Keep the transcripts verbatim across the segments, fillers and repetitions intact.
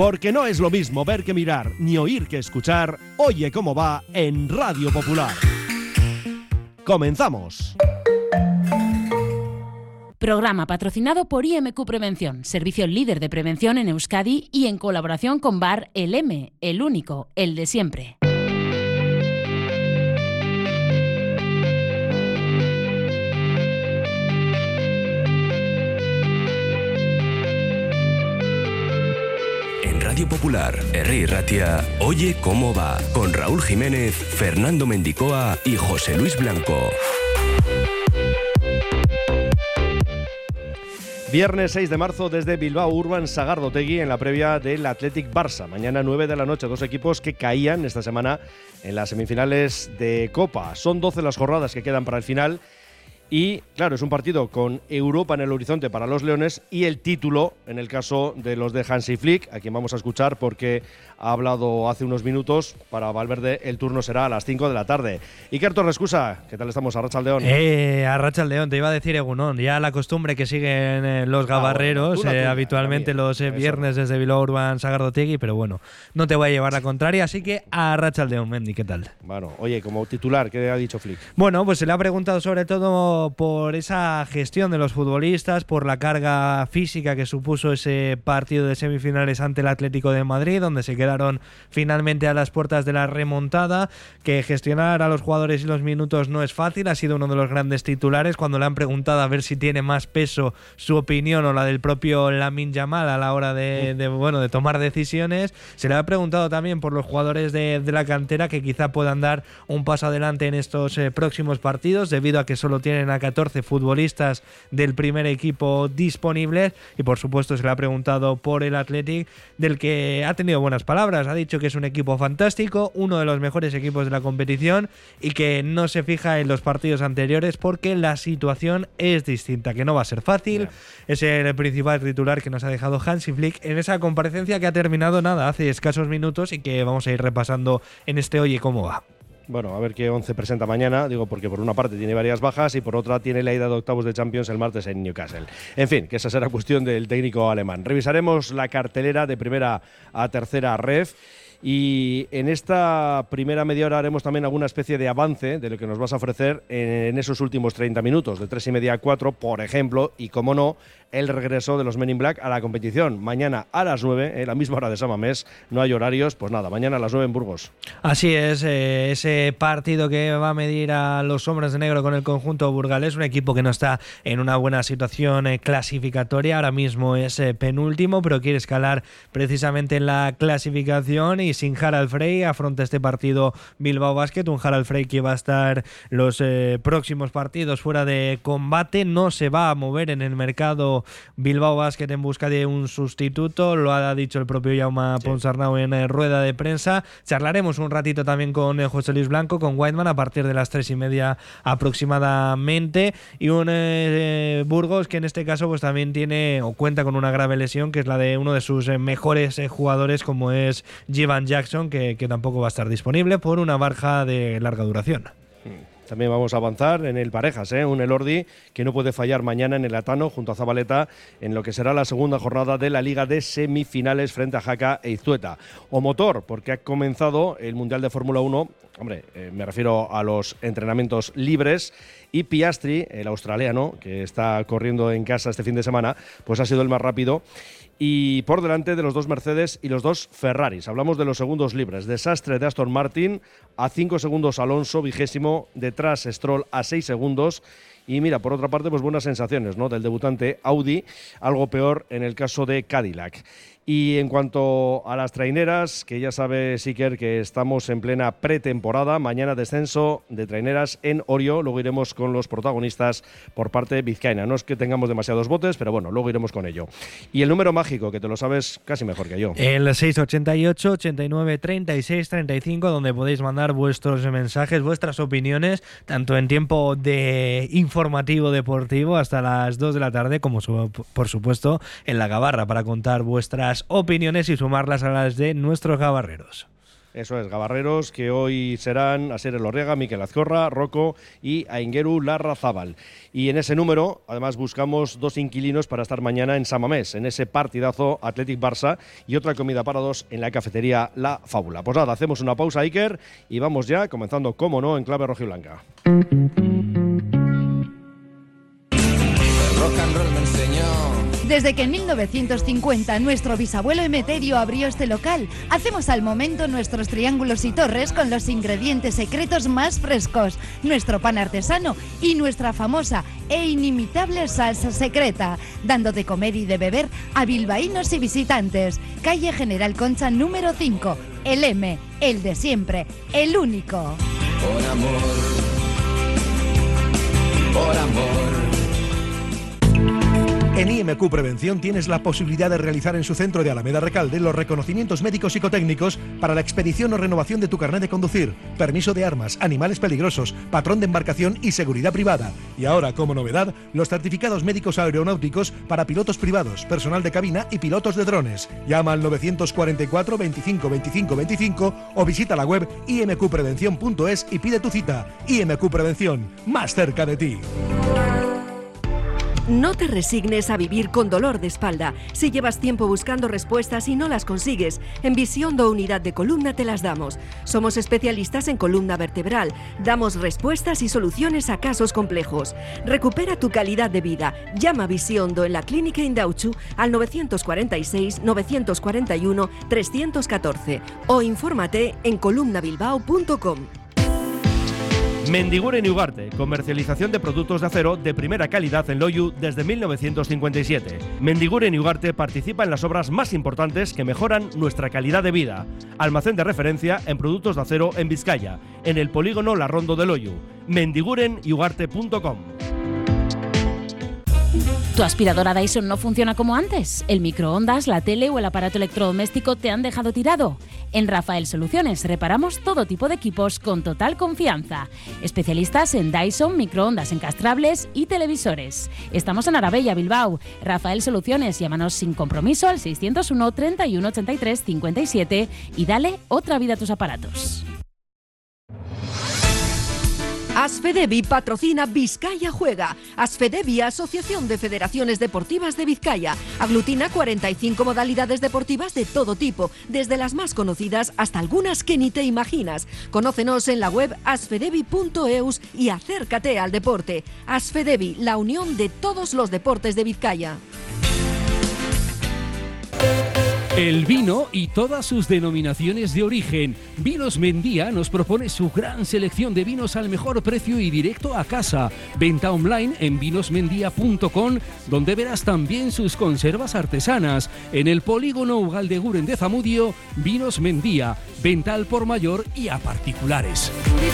Porque no es lo mismo ver que mirar, ni oír que escuchar. Oye cómo va en Radio Popular. ¡Comenzamos! Programa patrocinado por I M Q Prevención, servicio líder de prevención en Euskadi y en colaboración con Bar El M, el único, el de siempre. En Radio Popular, Herri Ratia, Oye cómo va, con Raúl Jiménez, Fernando Mendicoa y José Luis Blanco. Viernes seis de marzo desde Bilbao Urban Sagardotegui en la previa del Athletic Barça. Mañana nueve de la noche, dos equipos que caían esta semana en las semifinales de Copa. Son doce las jornadas que quedan para el final y, claro, es un partido con Europa en el horizonte para los leones y el título en el caso de los de Hansi Flick, a quien vamos a escuchar porque ha hablado hace unos minutos. Para Valverde el turno será a las cinco de la tarde. Iker Torrescusa, ¿qué tal estamos? Arratsaldeon. Eh, Arratsaldeon, te iba a decir Egunon. Ya la costumbre que siguen eh, los gabarreros, ah, bueno, eh, tuya, habitualmente los eh, viernes desde Bilbao Urban Sagardotegui, pero bueno, no te voy a llevar la contraria, así que Arratsaldeon, Mendy, ¿qué tal? Bueno, oye, como titular, ¿qué ha dicho Flick? Bueno, pues se le ha preguntado sobre todo por esa gestión de los futbolistas, por la carga física que supuso ese partido de semifinales ante el Atlético de Madrid, donde se quedaron finalmente a las puertas de la remontada, que gestionar a los jugadores y los minutos no es fácil. Ha sido uno de los grandes titulares cuando le han preguntado a ver si tiene más peso su opinión o la del propio Lamine Yamal a la hora de, de, bueno, de tomar decisiones. Se le ha preguntado también por los jugadores de, de la cantera que quizá puedan dar un paso adelante en estos eh, próximos partidos, debido a que solo tienen a catorce futbolistas del primer equipo disponibles. Y por supuesto se le ha preguntado por el Athletic, del que ha tenido buenas palabras. Ha dicho que es un equipo fantástico, uno de los mejores equipos de la competición, y que no se fija en los partidos anteriores porque la situación es distinta, que no va a ser fácil. Yeah. Es el principal titular que nos ha dejado Hansi Flick en esa comparecencia que ha terminado nada hace escasos minutos y que vamos a ir repasando en este Oye cómo va. Bueno, a ver qué once presenta mañana, digo porque por una parte tiene varias bajas y por otra tiene la ida de octavos de Champions el martes en Newcastle. En fin, que esa será cuestión del técnico alemán. Revisaremos la cartelera de primera a tercera ref. Y en esta primera media hora haremos también alguna especie de avance de lo que nos vas a ofrecer en esos últimos treinta minutos, de tres y media a cuatro, por ejemplo, y como no, el regreso de los Men in Black a la competición. Mañana a las nueve, eh, la misma hora de San Mamés, no hay horarios, pues nada, mañana a las nueve en Burgos. Así es, eh, ese partido que va a medir a los hombres de negro con el conjunto burgalés, un equipo que no está en una buena situación eh, clasificatoria, ahora mismo es eh, penúltimo, pero quiere escalar precisamente en la clasificación. Y sin Harald Frey afronta este partido Bilbao Basket, un Harald Frey que va a estar los eh, próximos partidos fuera de combate. No se va a mover en el mercado Bilbao Basket en busca de un sustituto, lo ha dicho el propio Jaume sí. Ponsarnau en eh, rueda de prensa. Charlaremos un ratito también con eh, José Luis Blanco, con Whiteman, a partir de las tres y media aproximadamente, y un eh, Burgos que en este caso pues también tiene o cuenta con una grave lesión, que es la de uno de sus eh, mejores eh, jugadores, como es Jivan Jackson, que, que tampoco va a estar disponible por una baja de larga duración. También vamos a avanzar en el Parejas, ¿eh? un Elordi que no puede fallar mañana en el Atano junto a Zabaleta en lo que será la segunda jornada de la Liga de Semifinales frente a Jaca e Izueta. O motor, porque ha comenzado el Mundial de Fórmula uno, hombre, eh, me refiero a los entrenamientos libres, y Piastri, el australiano, que está corriendo en casa este fin de semana, pues ha sido el más rápido. Y por delante de los dos Mercedes y los dos Ferraris. Hablamos de los segundos libres. Desastre de Aston Martin, a cinco segundos Alonso, vigésimo, detrás Stroll a seis segundos. Y mira, por otra parte, pues buenas sensaciones, ¿no?, del debutante Audi, algo peor en el caso de Cadillac. Y en cuanto a las traineras, que ya sabe Iker que estamos en plena pretemporada, mañana descenso de traineras en Orio, luego iremos con los protagonistas por parte vizcaína. No es que tengamos demasiados botes, pero bueno, luego iremos con ello. Y el número mágico, que te lo sabes casi mejor que yo. El seis ochenta y ocho, ochenta y nueve, treinta y seis, treinta y cinco, donde podéis mandar vuestros mensajes, vuestras opiniones, tanto en tiempo de informativo deportivo hasta las dos de la tarde, como su, por supuesto en la gabarra, para contar vuestras opiniones y sumarlas a las de nuestros gabarreros. Eso es, gabarreros que hoy serán Asier Elorriaga, Mikel Azcorra, Rocco y Aingeru Larrazábal. Y en ese número, además, buscamos dos inquilinos para estar mañana en San Mamés, en ese partidazo Athletic Barça y otra comida para dos en la cafetería La Fábula. Pues nada, hacemos una pausa, Iker, y vamos ya, comenzando, como no, en clave rojiblanca. El rock and roll me enseñó. Desde que en mil novecientos cincuenta nuestro bisabuelo Emeterio abrió este local, hacemos al momento nuestros triángulos y torres con los ingredientes secretos más frescos, nuestro pan artesano y nuestra famosa e inimitable salsa secreta, dando de comer y de beber a bilbaínos y visitantes. Calle General Concha número cinco, el M, el de siempre, el único. Por amor, por amor. En I M Q Prevención tienes la posibilidad de realizar en su centro de Alameda Recalde los reconocimientos médicos psicotécnicos para la expedición o renovación de tu carnet de conducir, permiso de armas, animales peligrosos, patrón de embarcación y seguridad privada. Y ahora, como novedad, los certificados médicos aeronáuticos para pilotos privados, personal de cabina y pilotos de drones. Llama al novecientos cuarenta y cuatro, veinticinco, veinticinco, veinticinco o visita la web i m q prevención punto es y pide tu cita. I M Q Prevención, más cerca de ti. No te resignes a vivir con dolor de espalda. Si llevas tiempo buscando respuestas y no las consigues, en Visiondo Unidad de Columna te las damos. Somos especialistas en columna vertebral. Damos respuestas y soluciones a casos complejos. Recupera tu calidad de vida. Llama a Visiondo en la Clínica Indauchu al novecientos cuarenta y seis, novecientos cuarenta y uno, trescientos catorce o infórmate en columna bilbao punto com. Mendiguren y Ugarte, comercialización de productos de acero de primera calidad en Loiu desde mil novecientos cincuenta y siete. Mendiguren y Ugarte participa en las obras más importantes que mejoran nuestra calidad de vida. Almacén de referencia en productos de acero en Vizcaya, en el polígono La Rondo de Loiu. mendiguren y ugarte punto com. ¿Tu aspiradora Dyson no funciona como antes? ¿El microondas, la tele o el aparato electrodoméstico te han dejado tirado? En Rafael Soluciones reparamos todo tipo de equipos con total confianza. Especialistas en Dyson, microondas encastrables y televisores. Estamos en Arabella, Bilbao. Rafael Soluciones, llámanos sin compromiso al seiscientos uno, treinta y uno, ochenta y tres, cincuenta y siete y dale otra vida a tus aparatos. Asfedevi patrocina Vizcaya Juega. Asfedevi, Asociación de Federaciones Deportivas de Vizcaya. Aglutina cuarenta y cinco modalidades deportivas de todo tipo, desde las más conocidas hasta algunas que ni te imaginas. Conócenos en la web asfedevi punto eus y acércate al deporte. Asfedevi, la unión de todos los deportes de Vizcaya. El vino y todas sus denominaciones de origen. Vinos Mendía nos propone su gran selección de vinos al mejor precio y directo a casa. Venta online en vinos mendía punto com, donde verás también sus conservas artesanas. En el polígono Ugaldeguren de Zamudio, Vinos Mendía. Venta al por mayor y a particulares.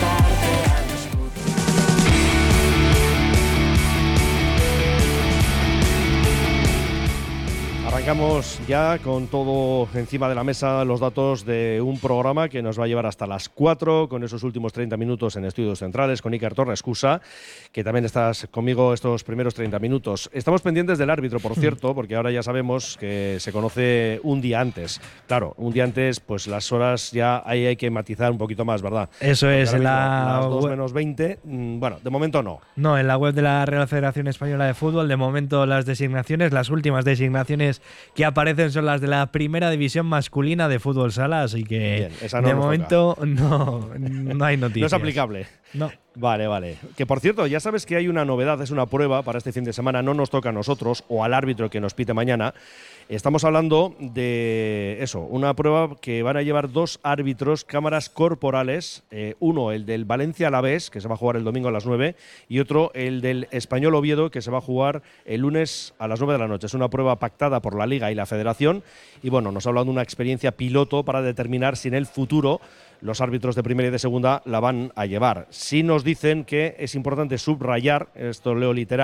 Arrancamos ya con todo encima de la mesa, los datos de un programa que nos va a llevar hasta las cuatro, con esos últimos treinta minutos en Estudios Centrales, con Iker Torrescusa, que también estás conmigo estos primeros treinta minutos. Estamos pendientes del árbitro, por cierto, porque ahora ya sabemos que se conoce un día antes. Claro, un día antes, pues las horas ya ahí hay que matizar un poquito más, ¿verdad? Eso es, en la las dos menos veinte, bueno, de momento no. No, en la web de la Real Federación Española de Fútbol, de momento las designaciones, las últimas designaciones que aparecen son las de la primera división masculina de fútbol sala, así que bien, no de momento no, no hay noticias. No es aplicable. No. Vale, vale. Que por cierto, ya sabes que hay una novedad, es una prueba para este fin de semana, no nos toca a nosotros o al árbitro que nos pite mañana. Estamos hablando de eso, una prueba que van a llevar dos árbitros, cámaras corporales, eh, uno el del Valencia Alavés, que se va a jugar el domingo a las nueve, y otro el del Español Oviedo, que se va a jugar el lunes a las nueve de la noche. Es una prueba pactada por la Liga y la Federación, y bueno, nos habla de una experiencia piloto para determinar si en el futuro los árbitros de primera y de segunda la van a llevar. Sí nos dicen que es importante subrayar, esto leo literal,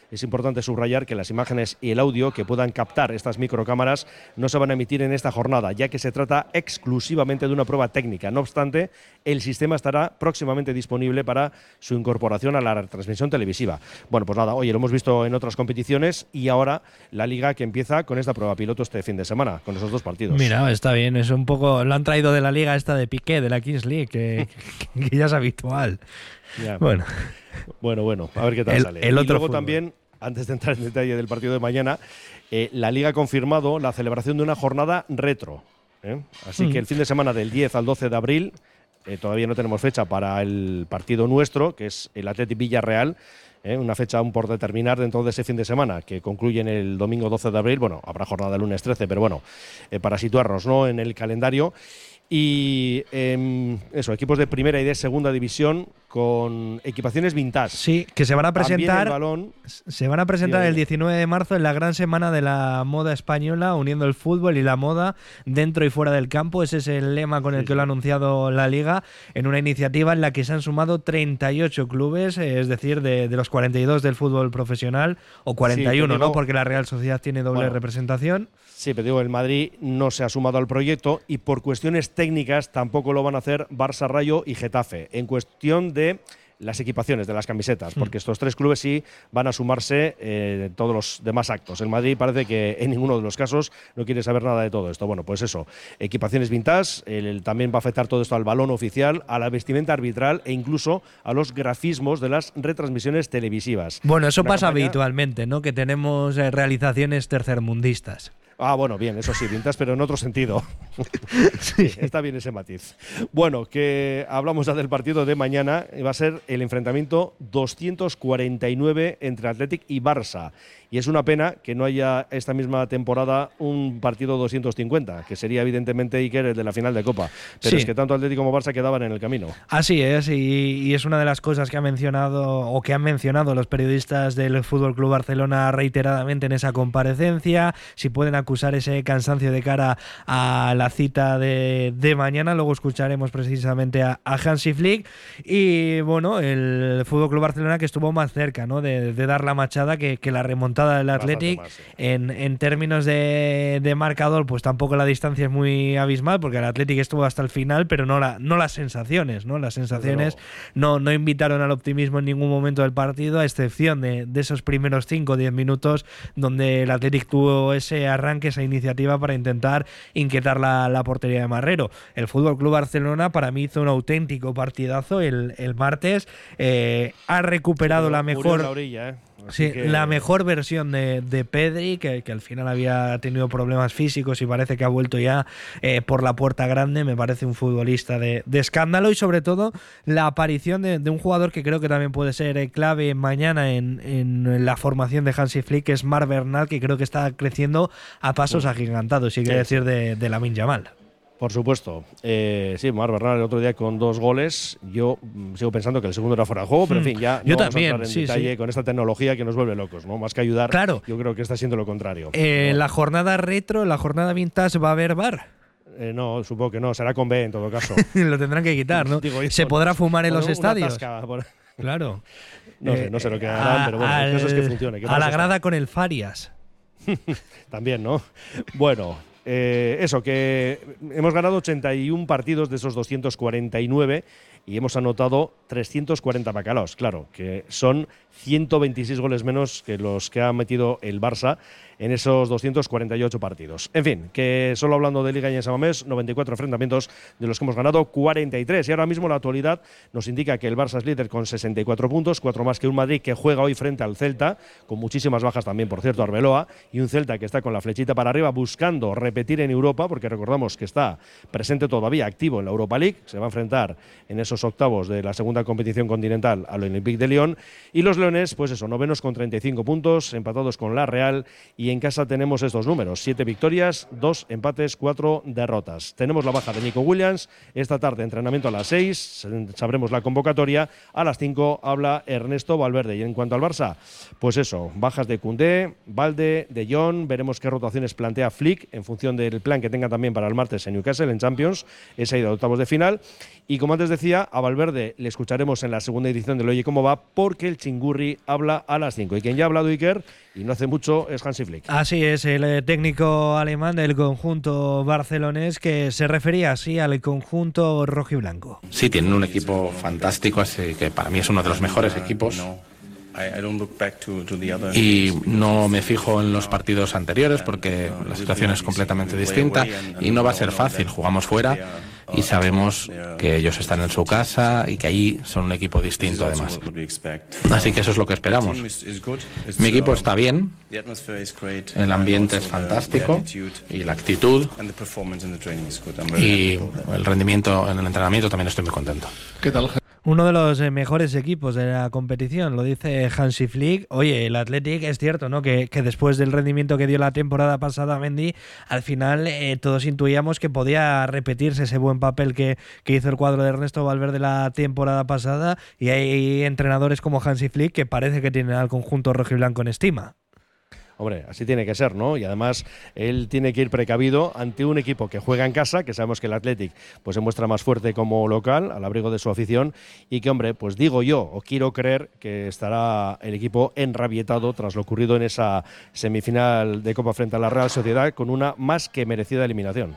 es importante subrayar que las imágenes y el audio que puedan captar estas microcámaras no se van a emitir en esta jornada, ya que se trata exclusivamente de una prueba técnica. No obstante, el sistema estará próximamente disponible para su incorporación a la retransmisión televisiva. Bueno, pues nada, oye, lo hemos visto en otras competiciones y ahora la Liga que empieza con esta prueba piloto este fin de semana, con esos dos partidos. Mira, está bien, es un poco, lo han traído de la Liga esta de Piqué, de la Kings League, que, que ya es habitual. Ya. Bueno. Bueno, bueno, a ver qué tal el, sale. El y otro luego fútbol. También, antes de entrar en detalle del partido de mañana, eh, la Liga ha confirmado la celebración de una jornada retro. ¿eh? Así mm. que el fin de semana del diez al doce de abril, eh, todavía no tenemos fecha para el partido nuestro, que es el Athletic Villarreal, ¿eh? una fecha aún por determinar dentro de ese fin de semana, que concluye en el domingo doce de abril. Bueno, habrá jornada el lunes trece, pero bueno, eh, para situarnos, ¿no?, en el calendario. Y eh, eso, equipos de primera y de segunda división con equipaciones vintage. Sí, que se van a presentar. El balón, se van a presentar el diecinueve de marzo en la gran semana de la moda española, uniendo el fútbol y la moda dentro y fuera del campo. Ese es el lema con el sí, que lo ha anunciado la Liga, en una iniciativa en la que se han sumado treinta y ocho clubes, es decir, de, de los cuarenta y dos del fútbol profesional, o cuarenta y uno, sí, digo, ¿no? Porque la Real Sociedad tiene doble bueno, representación. Sí, pero digo, el Madrid no se ha sumado al proyecto y por cuestiones técnicas tampoco lo van a hacer Barça, Rayo y Getafe, en cuestión de las equipaciones de las camisetas, porque estos tres clubes sí van a sumarse eh, en todos los demás actos. El Madrid parece que en ninguno de los casos no quiere saber nada de todo esto. Bueno, pues eso, equipaciones vintage, el, también va a afectar todo esto al balón oficial, a la vestimenta arbitral e incluso a los grafismos de las retransmisiones televisivas. Bueno, eso Una pasa campaña... habitualmente, ¿no? Que tenemos eh, realizaciones tercermundistas. Ah, bueno, bien, eso sí, vintage, pero en otro sentido. Sí, está bien ese matiz. Bueno, que hablamos ya del partido de mañana. Va a ser el enfrentamiento doscientos cuarenta y nueve entre Athletic y Barça. Y es una pena que no haya esta misma temporada un partido doscientos cincuenta, que sería evidentemente Iker el de la final de Copa. Pero sí, es que tanto Athletic como Barça quedaban en el camino. Así es, y, y es una de las cosas que ha mencionado o que han mencionado los periodistas del F C Barcelona reiteradamente en esa comparecencia. Si pueden acusar ese cansancio de cara a la cita de, de mañana, luego escucharemos precisamente a, a Hansi Flick. Y bueno, el F C Barcelona que estuvo más cerca, ¿no?, de, de dar la machada que, que la remontada del Athletic. Más, sí. en, en términos de, de marcador, pues tampoco la distancia es muy abismal, porque el Athletic estuvo hasta el final, pero no, la, no las sensaciones, ¿no? Las sensaciones no, no invitaron al optimismo en ningún momento del partido, a excepción de, de esos primeros cinco o diez minutos donde el Athletic tuvo ese arranque, esa iniciativa para intentar inquietar la, la portería de Marrero. El F C Barcelona para mí hizo un auténtico partidazo el, el martes, eh, ha recuperado sí, la mejor la orilla, ¿eh? Sí, que... la mejor versión de, de Pedri, que, que al final había tenido problemas físicos y parece que ha vuelto ya eh, por la puerta grande. Me parece un futbolista de, de escándalo, y sobre todo la aparición de, de un jugador que creo que también puede ser eh, clave mañana en, en la formación de Hansi Flick, que es Marc Bernal, que creo que está creciendo a pasos uh. agigantados, y quiero sí, decir de, de Lamine Yamal. Por supuesto. Eh, sí, Marc Bernal el otro día con dos goles. Yo mm, sigo pensando que el segundo era fuera de juego, pero en fin, ya yo no vamos también, a entrar en sí, detalle sí. con esta tecnología que nos vuelve locos, ¿no? Más que ayudar, claro. Yo creo que está siendo lo contrario. Eh, la jornada retro, la jornada vintage, ¿va a haber V A R? Eh, no, supongo que no, será con B en todo caso. Lo tendrán que quitar, ¿no? Digo, ¿se podrá fumar en los estadios? Tasca, por... Claro. No sé, no sé lo que harán, pero bueno, al, el caso es que funcione. A la grada con el Farias. También, ¿no? Bueno, eh, eso, que hemos ganado ochenta y uno partidos de esos doscientos cuarenta y nueve y hemos anotado trescientos cuarenta bacalaos, claro, que son ciento veintiséis goles menos que los que ha metido el Barça en esos doscientos cuarenta y ocho partidos. En fin, que solo hablando de Liga y en San Mamés, noventa y cuatro enfrentamientos, de los que hemos ganado cuarenta y tres. Y ahora mismo la actualidad nos indica que el Barça es líder con sesenta y cuatro puntos, cuatro más que un Madrid que juega hoy frente al Celta, con muchísimas bajas también, por cierto, Arbeloa, y un Celta que está con la flechita para arriba buscando repetir en Europa, porque recordamos que está presente todavía activo en la Europa League, se va a enfrentar en esos octavos de la segunda competición continental al Olympique de Lyon. Y los Leones, pues eso, novenos con treinta y cinco puntos, empatados con la Real y y en casa tenemos estos números: siete victorias, dos empates, cuatro derrotas. Tenemos la baja de Nico Williams. Esta tarde entrenamiento a las seis, sabremos la convocatoria. A las cinco habla Ernesto Valverde. Y en cuanto al Barça, pues eso, bajas de Koundé, Valde, De Jong. Veremos qué rotaciones plantea Flick en función del plan que tenga también para el martes en Newcastle, en Champions, esa ida de octavos de final. Y como antes decía, a Valverde le escucharemos en la segunda edición del Oye Cómo Va, porque el Chingurri habla a las cinco. Y quien ya ha hablado, Iker, y no hace mucho, es Hansi Flick. Así es, el técnico alemán del conjunto barcelonés, que se refería así al conjunto rojiblanco. Sí, tienen un equipo fantástico, así que para mí es uno de los mejores equipos. Y no me fijo en los partidos anteriores porque la situación es completamente distinta y no va a ser fácil. Jugamos fuera y sabemos que ellos están en su casa y que allí son un equipo distinto además. Así que eso es lo que esperamos. Mi equipo está bien, el ambiente es fantástico y la actitud y el rendimiento en el entrenamiento también estoy muy contento. ¿Qué tal? Uno de los mejores equipos de la competición, lo dice Hansi Flick. Oye, el Athletic es cierto, ¿no? Que, que después del rendimiento que dio la temporada pasada Mendy, al final eh, todos intuíamos que podía repetirse ese buen papel que, que hizo el cuadro de Ernesto Valverde la temporada pasada, y hay entrenadores como Hansi Flick que parece que tienen al conjunto rojiblanco en estima. Hombre, así tiene que ser, ¿no? Y además él tiene que ir precavido ante un equipo que juega en casa, que sabemos que el Athletic pues se muestra más fuerte como local, al abrigo de su afición, y que, hombre, pues digo yo, o quiero creer que estará el equipo enrabietado tras lo ocurrido en esa semifinal de Copa frente a la Real Sociedad, con una más que merecida eliminación.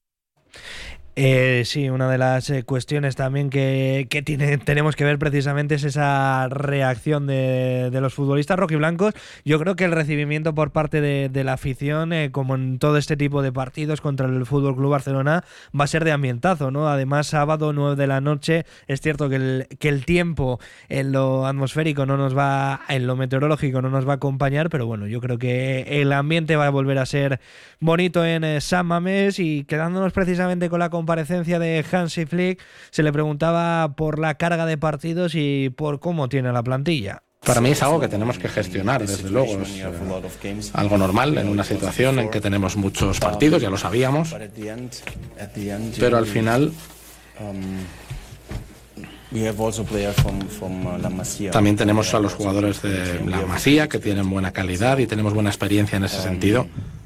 Eh, sí, una de las eh, cuestiones también que, que tiene, tenemos que ver precisamente es esa reacción de, de los futbolistas rojiblancos. Yo creo que el recibimiento por parte de, de la afición, eh, como en todo este tipo de partidos contra el F C Barcelona, va a ser de ambientazo, ¿no? Además, sábado, nueve de la noche, es cierto que el, que el tiempo en lo atmosférico no nos va, en lo meteorológico no nos va a acompañar, pero bueno, yo creo que el ambiente va a volver a ser bonito en eh, San Mamés. Y quedándonos precisamente con la comparecencia de Hansi Flick, se le preguntaba por la carga de partidos y por cómo tiene la plantilla. Para mí es algo que tenemos que gestionar, desde luego. Es eh, algo normal en una situación en que tenemos muchos partidos, ya lo sabíamos. Pero al final también tenemos a los jugadores de la Masía, que tienen buena calidad y tenemos buena experiencia en ese sentido.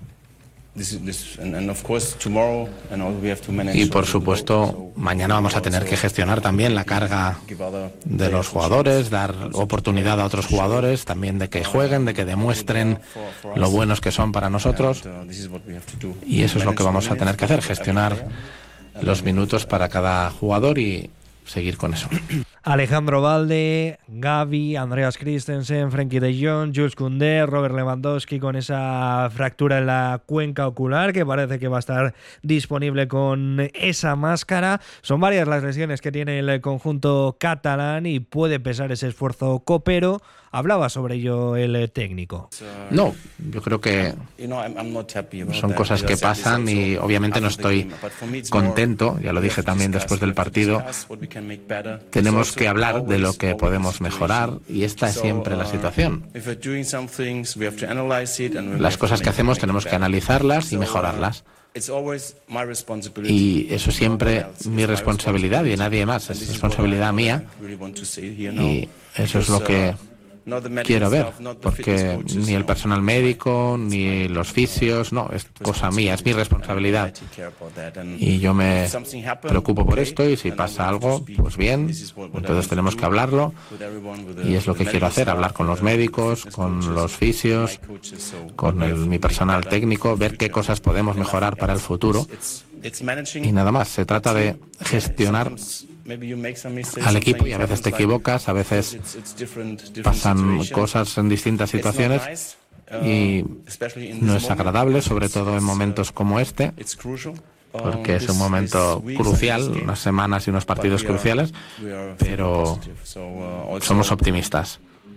Y por supuesto, mañana vamos a tener que gestionar también la carga de los jugadores, dar oportunidad a otros jugadores también de que jueguen, de que demuestren lo buenos que son para nosotros. Y eso es lo que vamos a tener que hacer, gestionar los minutos para cada jugador y seguir con eso. Alejandro Valde, Gavi, Andreas Christensen, Frenkie de Jong, Jules Koundé, Robert Lewandowski con esa fractura en la cuenca ocular, que parece que va a estar disponible con esa máscara. Son varias las lesiones que tiene el conjunto catalán y puede pesar ese esfuerzo copero. Hablaba sobre ello el técnico. No, yo creo que son cosas que pasan y obviamente no estoy contento, ya lo dije también después del partido. Tenemos que hablar de lo que podemos mejorar y esta es siempre la situación. Las cosas que hacemos tenemos que analizarlas y mejorarlas. Y eso es siempre mi responsabilidad y nadie más, es responsabilidad mía. Y eso es lo que quiero ver, porque ni el personal médico ni los fisios, no, es cosa mía, es mi responsabilidad y yo me preocupo por esto y si pasa algo, pues bien, entonces tenemos que hablarlo y es lo que quiero hacer, hablar con los médicos, con los fisios, con el, mi personal técnico, ver qué cosas podemos mejorar para el futuro y nada más, se trata de gestionar al equipo y a veces te equivocas, a veces pasan cosas en distintas situaciones y no es agradable, sobre todo en momentos como este, porque es un momento crucial, unas semanas y unos partidos cruciales, pero somos optimistas.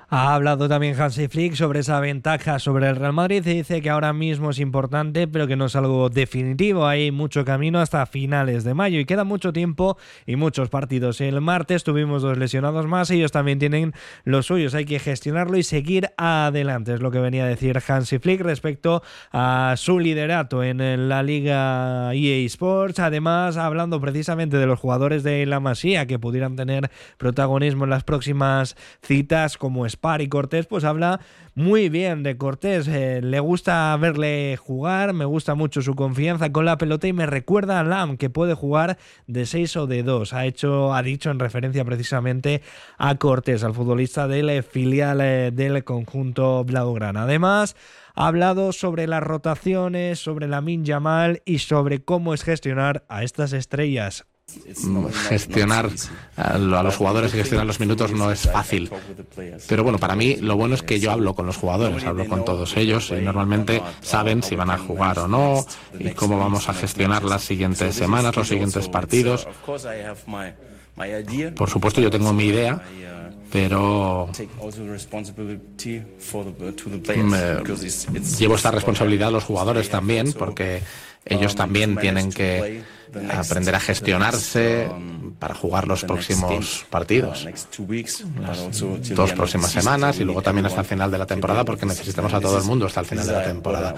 Ha hablado también Hansi Flick sobre esa ventaja sobre el Real Madrid y dice que ahora mismo es importante, pero que no es algo definitivo. Hay mucho camino hasta finales de mayo y queda mucho tiempo y muchos partidos. El martes tuvimos dos lesionados más, ellos también tienen los suyos. Hay que gestionarlo y seguir adelante, es lo que venía a decir Hansi Flick respecto a su liderato en la Liga E A Sports. Además, hablando precisamente de los jugadores de la Masía que pudieran tener protagonismo en las próximas citas, como Spar y Cortés, pues habla muy bien de Cortés. Eh, le gusta verle jugar, me gusta mucho su confianza con la pelota y me recuerda a Lam, que puede jugar de seis o de dos. Ha hecho, ha dicho en referencia precisamente a Cortés, al futbolista del filial eh, del conjunto blaugrana. Además, ha hablado sobre las rotaciones, sobre Lamine Yamal y sobre cómo es gestionar a estas estrellas. Gestionar a los jugadores y gestionar los minutos no es fácil, pero bueno, para mí lo bueno es que yo hablo con los jugadores, hablo con todos ellos y normalmente saben si van a jugar o no y cómo vamos a gestionar las siguientes semanas, los siguientes partidos. Por supuesto yo tengo mi idea, pero me llevo esta responsabilidad a los jugadores también, porque ellos también tienen que aprender a gestionarse para jugar los próximos partidos, las dos próximas semanas y luego también hasta el final de la temporada, porque necesitamos a todo el mundo hasta el final de la temporada.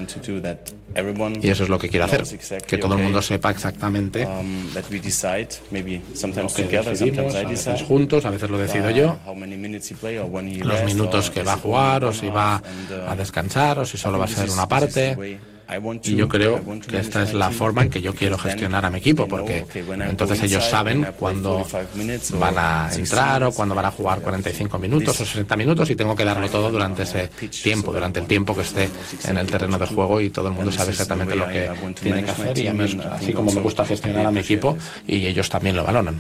Y eso es lo que quiero hacer, que todo el mundo sepa exactamente lo que decidimos, a veces juntos, a veces lo decido yo, los minutos que va a jugar o si va a descansar o si solo va a ser una parte. Y yo creo que esta es la forma en que yo quiero gestionar a mi equipo, porque entonces ellos saben cuándo van a entrar o cuándo van a jugar cuarenta y cinco minutos o sesenta minutos y tengo que darlo todo durante ese tiempo, durante el tiempo que esté en el terreno de juego, y todo el mundo sabe exactamente lo que tiene que hacer, y a mí, así como me gusta gestionar a mi equipo, y ellos también lo valoran.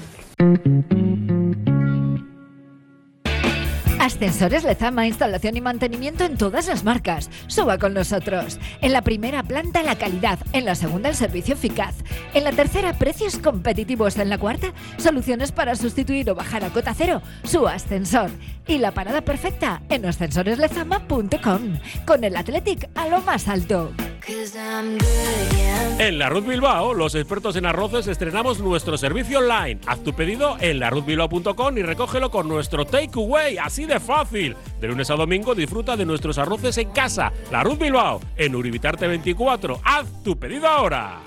Ascensores Lezama, instalación y mantenimiento en todas las marcas. Suba con nosotros. En la primera planta, la calidad. En la segunda, el servicio eficaz. En la tercera, precios competitivos. En la cuarta, soluciones para sustituir o bajar a cota cero su ascensor. Y la parada perfecta en ascensores lezama punto com. Con el Athletic a lo más alto. En La Ruz Bilbao, los expertos en arroces, estrenamos nuestro servicio online. Haz tu pedido en la ruz bilbao punto com y recógelo con nuestro takeaway, así de fácil. De lunes a domingo disfruta de nuestros arroces en casa. La Ruz Bilbao, en Uribitarte veinticuatro. Haz tu pedido ahora.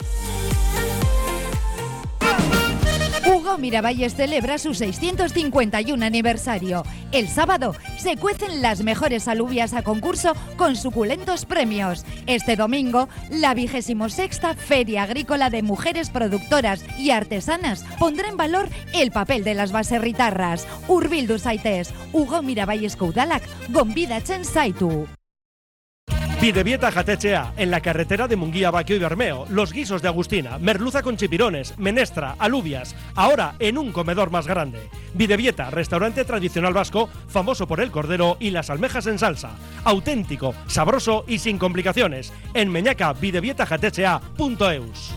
Hugo Miravalles celebra su seiscientos cincuenta y uno aniversario. El sábado se cuecen las mejores alubias a concurso con suculentos premios. Este domingo, la vigésimo sexta Feria Agrícola de Mujeres Productoras y Artesanas pondrá en valor el papel de las baserritarras. Urbildu zaitez, Hugo Miravalles Koudalak, gonbidatzen zaitu. Bidebieta Jatetxea, en la carretera de Munguía, Baquio y Bermeo. Los guisos de Agustina, merluza con chipirones, menestra, alubias. Ahora en un comedor más grande. Bidebieta, restaurante tradicional vasco, famoso por el cordero y las almejas en salsa. Auténtico, sabroso y sin complicaciones. En Meñaca, bidebieta jatetxea punto eus.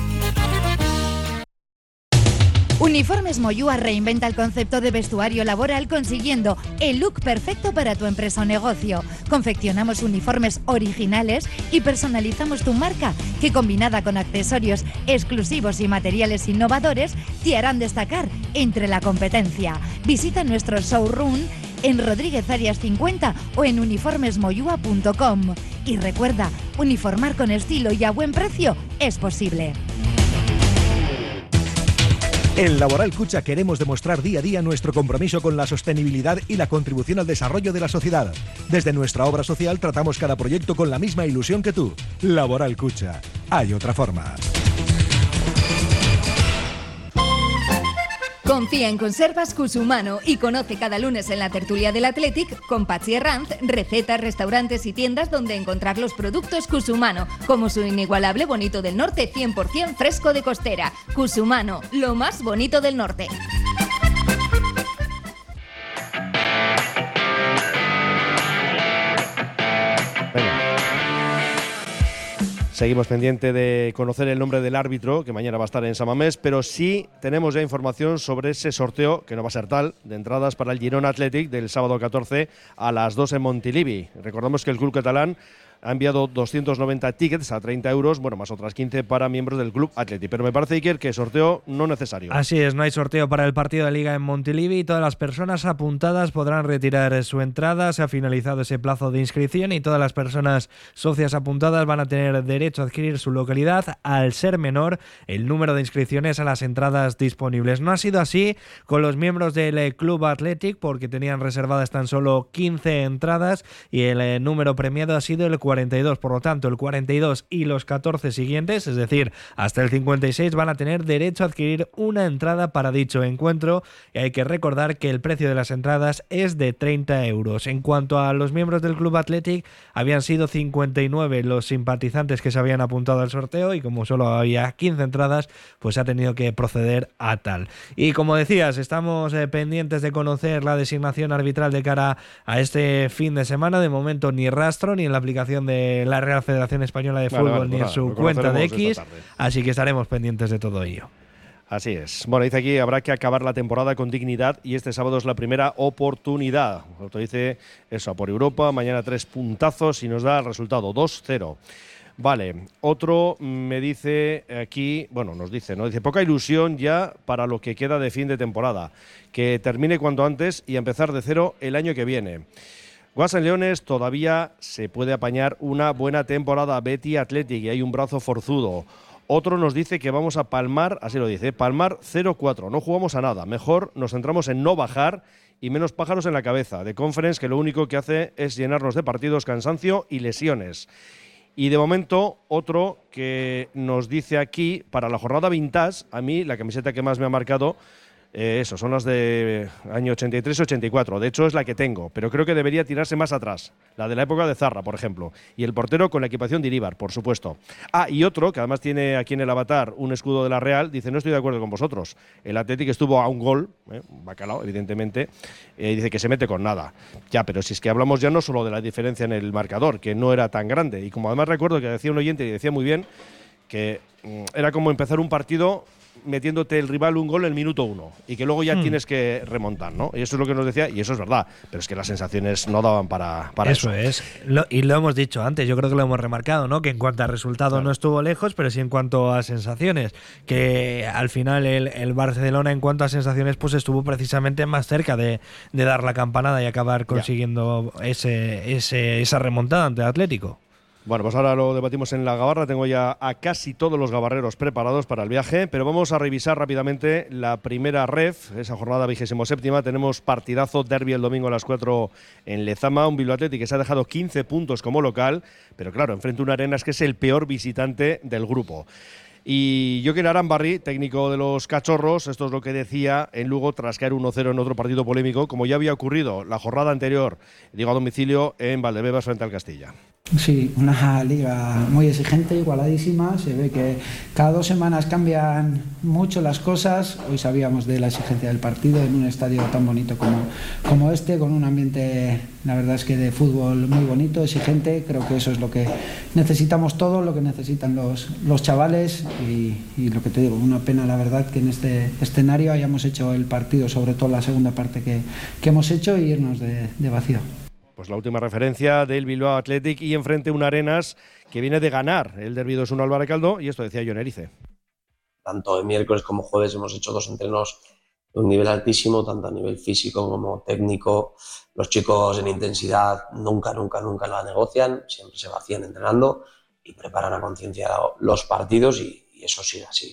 Uniformes Moyúa reinventa el concepto de vestuario laboral consiguiendo el look perfecto para tu empresa o negocio. Confeccionamos uniformes originales y personalizamos tu marca, que combinada con accesorios exclusivos y materiales innovadores te harán destacar entre la competencia. Visita nuestro showroom en Rodríguez Arias cincuenta o en uniformes moyúa punto com. Y recuerda, uniformar con estilo y a buen precio es posible. En Laboral Cucha queremos demostrar día a día nuestro compromiso con la sostenibilidad y la contribución al desarrollo de la sociedad. Desde nuestra obra social tratamos cada proyecto con la misma ilusión que tú. Laboral Cucha. Hay otra forma. Confía en Conservas Cusumano y conoce cada lunes en la tertulia del Athletic con Patxi Herranz recetas, restaurantes y tiendas donde encontrar los productos Cusumano, como su inigualable bonito del norte cien por ciento fresco de costera. Cusumano, lo más bonito del norte. Seguimos pendiente de conocer el nombre del árbitro, que mañana va a estar en San Mamés, pero sí tenemos ya información sobre ese sorteo, que no va a ser tal, de entradas para el Girona Athletic del sábado catorce a las dos en Montilivi. Recordamos que el club catalán ha enviado doscientos noventa tickets a treinta euros, bueno, más otras quince para miembros del Club Athletic. Pero me parece, Iker, que sorteo no necesario. Así es, no hay sorteo para el partido de Liga en Montilivi y todas las personas apuntadas podrán retirar su entrada. Se ha finalizado ese plazo de inscripción y todas las personas socias apuntadas van a tener derecho a adquirir su localidad al ser menor el número de inscripciones a las entradas disponibles. No ha sido así con los miembros del Club Athletic, porque tenían reservadas tan solo quince entradas y el número premiado ha sido el cuarenta y dos, por lo tanto el cuarenta y dos y los catorce siguientes, es decir, hasta el cincuenta y seis, van a tener derecho a adquirir una entrada para dicho encuentro, y hay que recordar que el precio de las entradas es de treinta euros. En cuanto a los miembros del Club Athletic, habían sido cincuenta y nueve los simpatizantes que se habían apuntado al sorteo y como solo había quince entradas, pues se ha tenido que proceder a tal. Y como decías, estamos eh, pendientes de conocer la designación arbitral de cara a este fin de semana. De momento ni rastro, ni en la aplicación de la Real Federación Española de Fútbol, vale, vale, ni en su cuenta de X, así que estaremos pendientes de todo ello. Así es. Bueno, dice aquí, habrá que acabar la temporada con dignidad y este sábado es la primera oportunidad. Auto dice eso, por Europa, mañana tres puntazos y nos da el resultado dos cero. Vale, otro me dice aquí, bueno, nos dice, ¿no? Dice, poca ilusión ya para lo que queda de fin de temporada, que termine cuanto antes y empezar de cero el año que viene. Guas en Leones todavía se puede apañar una buena temporada. Betty Athletic y hay un brazo forzudo. Otro nos dice que vamos a palmar, así lo dice, palmar cero cuatro. No jugamos a nada. Mejor nos centramos en no bajar y menos pájaros en la cabeza. De Conference, que lo único que hace es llenarnos de partidos, cansancio y lesiones. Y de momento, otro que nos dice aquí, para la jornada vintage, a mí la camiseta que más me ha marcado, Eh, eso, son las de año ochenta y tres ochenta y cuatro. De hecho, es la que tengo, pero creo que debería tirarse más atrás. La de la época de Zarra, por ejemplo. Y el portero con la equipación de Iríbar, por supuesto. Ah, y otro, que además tiene aquí en el avatar un escudo de la Real, dice, no estoy de acuerdo con vosotros. El Athletic estuvo a un gol, eh, un bacalao, evidentemente, y eh, dice que se mete con nada. Ya, pero si es que hablamos ya no solo de la diferencia en el marcador, que no era tan grande. Y como además recuerdo que decía un oyente, y decía muy bien, que mm, era como empezar un partido metiéndote el rival un gol en el minuto uno y que luego ya hmm. tienes que remontar, ¿no? Y eso es lo que nos decía, y eso es verdad, pero es que las sensaciones no daban para, para eso. Eso es, lo, y lo hemos dicho antes, yo creo que lo hemos remarcado, ¿no? Que en cuanto a resultado claro. no estuvo lejos, pero sí en cuanto a sensaciones, que al final el, el Barcelona en cuanto a sensaciones pues estuvo precisamente más cerca de, de dar la campanada y acabar consiguiendo ese, ese, esa remontada ante el Atlético. Bueno, pues ahora lo debatimos en la gabarra. Tengo ya a casi todos los gabarreros preparados para el viaje, pero vamos a revisar rápidamente la primera ref, esa jornada vigésimo séptima. Tenemos partidazo, derbi el domingo a las cuatro en Lezama, un Bilbao Athletic que se ha dejado quince puntos como local, pero claro, enfrente a un Arenas que es el peor visitante del grupo. Y Jokin Arambarri, técnico de los Cachorros, esto es lo que decía en Lugo tras caer uno cero en otro partido polémico, como ya había ocurrido la jornada anterior, digo a domicilio, en Valdebebas frente al Castilla. Sí, una liga muy exigente, igualadísima. Se ve que cada dos semanas cambian mucho las cosas. Hoy sabíamos de la exigencia del partido en un estadio tan bonito como, como este, con un ambiente, la verdad es que de fútbol muy bonito, exigente. Creo que eso es lo que necesitamos todos, lo que necesitan los, los chavales y, y lo que te digo, una pena la verdad que en este escenario hayamos hecho el partido, sobre todo la segunda parte que, que hemos hecho, y irnos de, de vacío. Pues la última referencia del Bilbao Athletic y enfrente un Arenas que viene de ganar el derbi dos uno al Baracaldo, y esto decía Jon Erice. Tanto el miércoles como jueves hemos hecho dos entrenos de un nivel altísimo, tanto a nivel físico como técnico. Los chicos en intensidad nunca, nunca, nunca la negocian, siempre se vacían entrenando y preparan a conciencia los partidos y, y eso sigue así.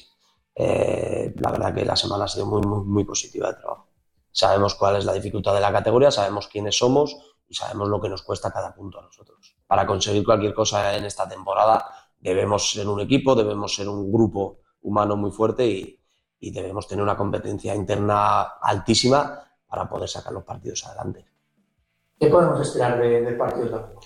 Eh, la verdad que la semana ha sido muy, muy, muy positiva de trabajo. Sabemos cuál es la dificultad de la categoría, sabemos quiénes somos y sabemos lo que nos cuesta cada punto a nosotros. Para conseguir cualquier cosa en esta temporada debemos ser un equipo, debemos ser un grupo humano muy fuerte y, y debemos tener una competencia interna altísima para poder sacar los partidos adelante. ¿Qué podemos esperar del de partido también?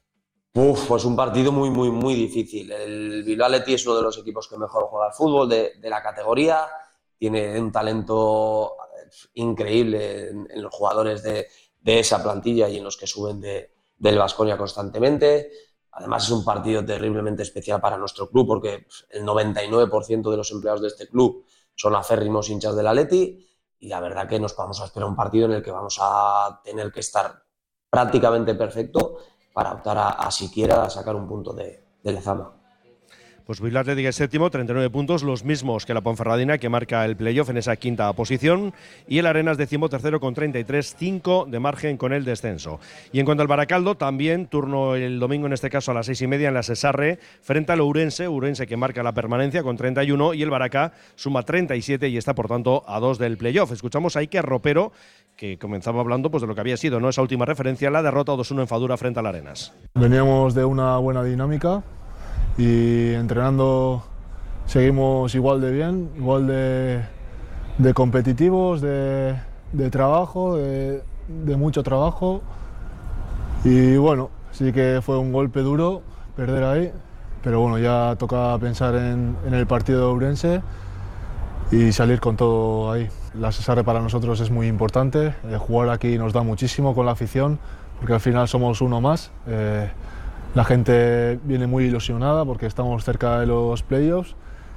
Uf, pues un partido muy, muy, muy difícil. El Bilbao Athletic es uno de los equipos que mejor juega al fútbol de, de la categoría, tiene un talento increíble en, en los jugadores de de esa plantilla y en los que suben de, del Baskonia constantemente. Además es un partido terriblemente especial para nuestro club porque el noventa y nueve por ciento de los empleados de este club son acérrimos hinchas del Atleti y la verdad que nos vamos a esperar un partido en el que vamos a tener que estar prácticamente perfecto para optar a, a siquiera a sacar un punto de, de Lezama. Pues Bilbao Athletic es séptimo, treinta y nueve puntos, los mismos que la Ponferradina, que marca el playoff en esa quinta posición, y el Arenas décimo tercero con treinta y tres, cinco de margen con el descenso. Y en cuanto al Baracaldo, también turno el domingo, en este caso a las seis y media en la Sesarre, frente al Ourense, Ourense que marca la permanencia con treinta y uno, y el Baracá suma treinta y siete y está por tanto a dos del playoff. Escuchamos a Iker Ropero, que comenzaba hablando pues de lo que había sido, ¿no?, esa última referencia, la derrota dos uno en Fadura frente al Arenas. Veníamos de una buena dinámica y entrenando seguimos igual de bien, igual de, de competitivos, de, de trabajo, de, de mucho trabajo. Y bueno, sí que fue un golpe duro perder ahí, pero bueno, ya toca pensar en, en el partido de Ourense y salir con todo ahí. La Sesarre para nosotros es muy importante, eh, jugar aquí nos da muchísimo con la afición, porque al final somos uno más. Eh, La gente viene muy ilusionada porque estamos cerca de los playoffs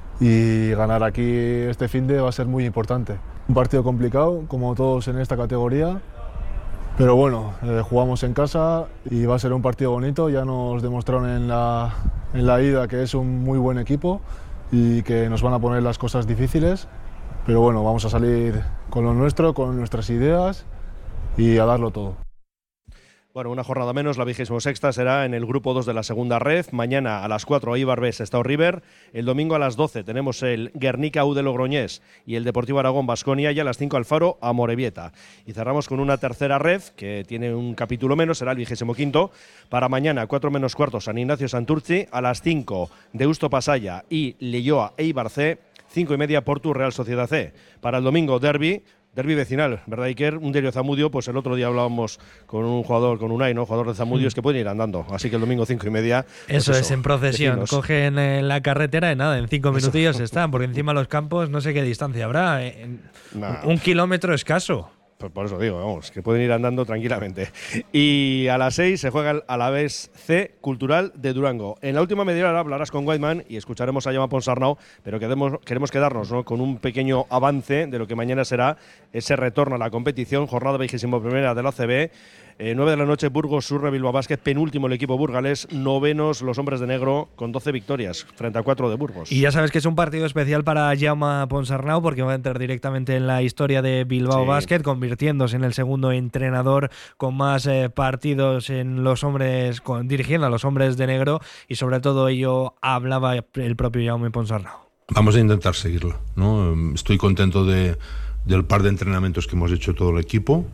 y ganar aquí este finde va a ser muy importante. Un partido complicado, como todos en esta categoría, pero bueno, eh, jugamos en casa y va a ser un partido bonito. Ya nos demostraron en la, en la ida que es un muy buen equipo y que nos van a poner las cosas difíciles, pero bueno, vamos a salir con lo nuestro, con nuestras ideas y a darlo todo. Bueno, una jornada menos, la vigésimo sexta será en el grupo dos de la segunda ref. Mañana a las cuatro Eibar B, Sestao River. El domingo a las doce tenemos el Guernica U de Logroñés y el Deportivo Aragón Baskonia, y a las cinco Alfaro Amorebieta. Y cerramos con una tercera ref que tiene un capítulo menos, será el vigésimo quinto. Para mañana, cuatro menos cuarto, San Ignacio Santurtzi. A las cinco Deusto Pasaya y Leioa Eibar C. cinco y media Portu Real Sociedad C. Para el domingo, derbi. Derbi vecinal, ¿verdad, Iker? Un Derio Zamudio, pues el otro día hablábamos con un jugador, con Unai, ¿no? Jugador de Zamudio, es que pueden ir andando. Así que el domingo cinco y media. Pues eso, eso es en procesión. Vecinos. Cogen eh, la carretera y nada, en cinco minutillos están, porque encima los campos no sé qué distancia habrá. En, nah. Un kilómetro escaso. Pues por eso digo, vamos, que pueden ir andando tranquilamente. Y a las seis se juega el Alavés C Cultural de Durango. En la última media hora hablarás con Whiteman y escucharemos a Jaume Ponsarnau, pero queremos, queremos quedarnos, ¿no?, con un pequeño avance de lo que mañana será ese retorno a la competición, jornada vigésimo primera de la A C B. Eh, nueve de la noche, Burgos Surre Bilbao Basket, penúltimo el equipo burgalés, novenos los hombres de negro con doce victorias frente a cuatro de Burgos. Y ya sabes que es un partido especial para Jaume Ponsarnau porque va a entrar directamente en la historia de Bilbao sí. Basket, convirtiéndose en el segundo entrenador con más eh, partidos en los hombres, con, dirigiendo a los hombres de negro, y sobre todo ello hablaba el propio Jaume Ponsarnau. Vamos a intentar seguirlo, ¿no? Estoy contento de, del par de entrenamientos que hemos hecho todo el equipo.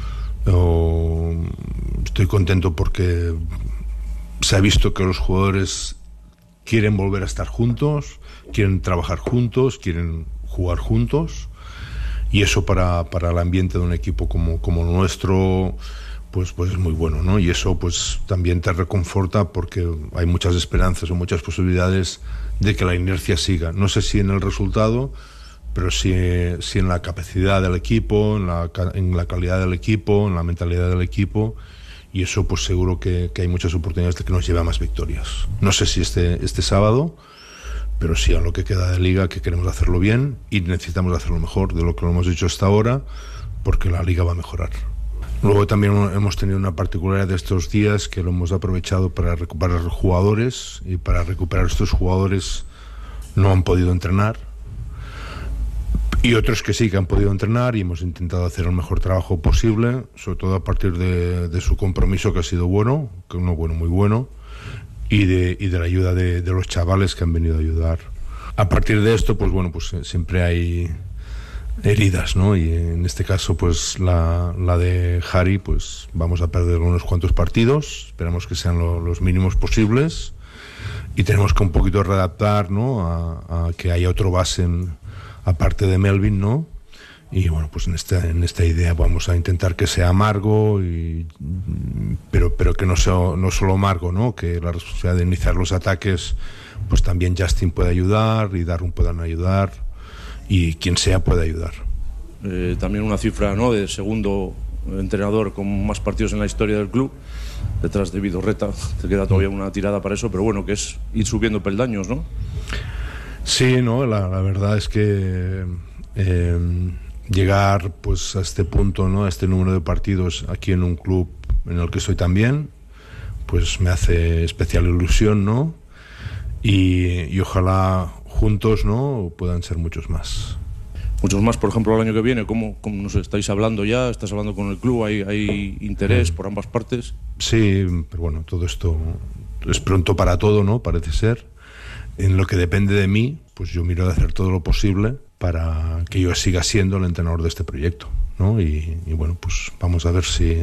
Oh, estoy contento porque se ha visto que los jugadores quieren volver a estar juntos, quieren trabajar juntos, quieren jugar juntos, y eso para, para el ambiente de un equipo como, como nuestro pues, pues es muy bueno, ¿no? Y eso pues también te reconforta porque hay muchas esperanzas o muchas posibilidades de que la inercia siga. No sé si en el resultado, pero sí, sí en la capacidad del equipo, en la, en la calidad del equipo, en la mentalidad del equipo, y eso pues seguro que, que hay muchas oportunidades de que nos lleve a más victorias. No sé si este, este sábado, pero sí a lo que queda de liga, que queremos hacerlo bien y necesitamos hacerlo mejor de lo que lo hemos hecho hasta ahora, porque la liga va a mejorar. Luego también hemos tenido una particularidad de estos días que lo hemos aprovechado para recuperar jugadores, y para recuperar estos jugadores no han podido entrenar, y otros que sí que han podido entrenar, y hemos intentado hacer el mejor trabajo posible, sobre todo a partir de, de su compromiso, que ha sido bueno, que no bueno, muy bueno, y de, y de la ayuda de, de los chavales que han venido a ayudar. A partir de esto, pues bueno, pues siempre hay heridas, ¿no? Y en este caso, pues la, la de Harry, pues vamos a perder unos cuantos partidos, esperamos que sean lo, los mínimos posibles, y tenemos que un poquito readaptar, ¿no?, a, a que haya otro base en, aparte de Melvin, ¿no? Y bueno, pues en esta, en esta idea vamos a intentar que sea amargo, y, pero, pero que no sea no solo amargo, ¿no? Que la responsabilidad de iniciar los ataques, pues también Justin puede ayudar, y Darwin puedan ayudar, y quien sea puede ayudar. Eh, también una cifra, ¿no?, de segundo entrenador con más partidos en la historia del club, detrás de Vidorreta. Te queda todavía una tirada para eso, pero bueno, que es ir subiendo peldaños, ¿no? Sí, no, la, la verdad es que eh, llegar pues a este punto, ¿no? A este número de partidos aquí en un club en el que estoy también, pues me hace especial ilusión, ¿no? Y, y ojalá juntos, ¿no? Puedan ser muchos más. Muchos más, por ejemplo, el año que viene. ¿Cómo, cómo nos estáis hablando ya? ¿Estás hablando con el club? ¿Hay, hay interés por ambas partes? Sí, pero bueno, todo esto es pronto para todo, ¿no? Parece ser. En lo que depende de mí, pues yo miro de hacer todo lo posible para que yo siga siendo el entrenador de este proyecto, ¿no? Y, y bueno, pues vamos a ver si,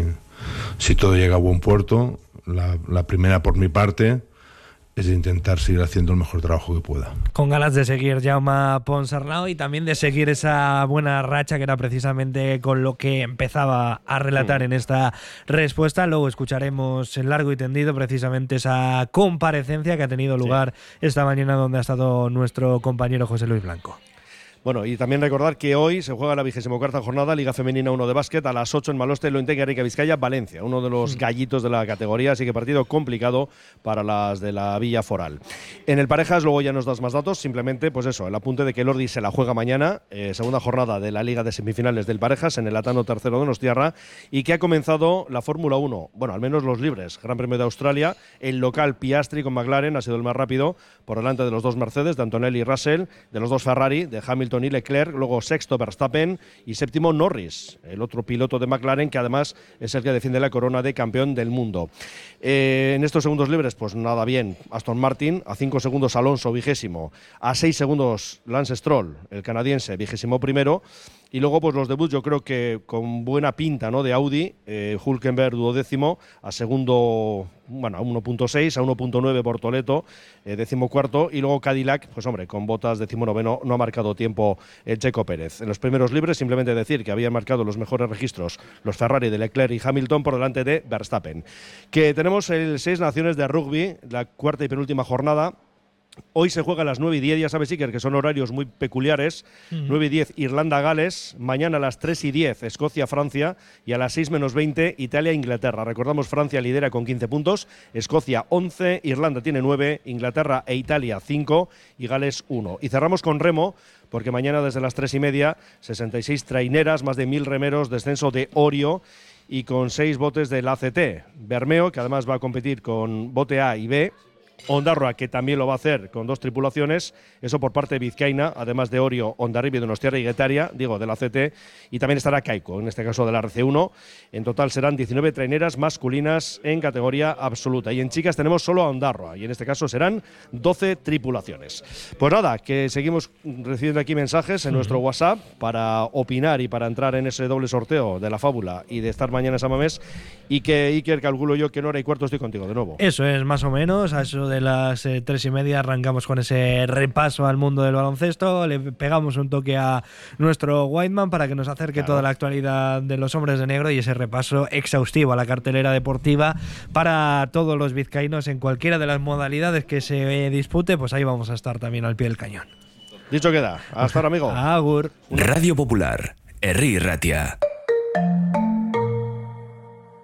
si todo llega a buen puerto. La, la primera por mi parte es de intentar seguir haciendo el mejor trabajo que pueda. Con ganas de seguir Jaume Ponsarnau y también de seguir esa buena racha que era precisamente con lo que empezaba a relatar en esta respuesta. Luego escucharemos en largo y tendido precisamente esa comparecencia que ha tenido lugar sí. esta mañana, donde ha estado nuestro compañero José Luis Blanco. Bueno, y también recordar que hoy se juega la vigésima cuarta jornada, Liga Femenina uno de básquet, a las ocho en Maloste, Lointegi, Arica, Vizcaya, Valencia, uno de los gallitos de la categoría, así que partido complicado para las de la Villa Foral. En el Parejas, luego ya nos das más datos, simplemente, pues eso, el apunte de que el Ordi se la juega mañana, eh, segunda jornada de la Liga de Semifinales del Parejas, en el Atano tercero Donostiarra, y que ha comenzado la Fórmula uno, bueno, al menos los libres, Gran Premio de Australia, el local Piastri con McLaren ha sido el más rápido, por delante de los dos Mercedes, de Antonelli y Russell, de los dos Ferrari, de Hamilton y Leclerc, luego sexto Verstappen y séptimo Norris, el otro piloto de McLaren, que además es el que defiende la corona de campeón del mundo. Eh, en estos segundos libres, pues nada bien, Aston Martin, a cinco segundos Alonso, vigésimo, a seis segundos Lance Stroll, el canadiense, vigésimo primero. Y luego, pues los debuts, yo creo que con buena pinta, ¿no? De Audi, eh, Hülkenberg duodécimo, a segundo, bueno, a uno punto seis, a uno punto nueve Bortoleto, eh, décimo cuarto, y luego Cadillac, pues hombre, con botas décimo noveno, no ha marcado tiempo el Checo Pérez. En los primeros libres, simplemente decir que habían marcado los mejores registros los Ferrari de Leclerc y Hamilton por delante de Verstappen. Que tenemos el Seis Naciones de Rugby, la cuarta y penúltima jornada. Hoy se juega a las nueve y diez, ya sabes, Iker, que son horarios muy peculiares. Uh-huh. nueve y diez, Irlanda-Gales. Mañana a las tres y diez, Escocia-Francia. Y a las seis menos veinte, Italia-Inglaterra. Recordamos, Francia lidera con quince puntos, Escocia once, Irlanda tiene nueve, Inglaterra e Italia cinco y Gales uno. Y cerramos con remo, porque mañana desde las tres y media, sesenta y seis traineras, más de mil remeros, descenso de Orio y con seis botes del A C T. Bermeo, que además va a competir con bote A y B. Ondarroa, que también lo va a hacer con dos tripulaciones, eso por parte de Vizcaína, además de Orio, Hondarribia, Donostiarra y Guetaria, digo, de la C T, y también estará Caico, en este caso de la R C uno. En total serán diecinueve traineras masculinas en categoría absoluta. Y en chicas tenemos solo a Ondarroa, y en este caso serán doce tripulaciones. Pues nada, que seguimos recibiendo aquí mensajes en uh-huh. nuestro WhatsApp para opinar y para entrar en ese doble sorteo de la fábula y de estar mañana en San Mamés, y que Iker, calculo yo que en hora y cuarto estoy contigo de nuevo. Eso es, más o menos, a eso de las eh, tres y media arrancamos con ese repaso al mundo del baloncesto, le pegamos un toque a nuestro Whiteman para que nos acerque claro. toda la actualidad de los hombres de negro y ese repaso exhaustivo a la cartelera deportiva para todos los vizcaínos en cualquiera de las modalidades que se dispute, pues ahí vamos a estar también al pie del cañón. Dicho queda, hasta ahora, amigo. Agur. Radio Popular, Herri Ratia.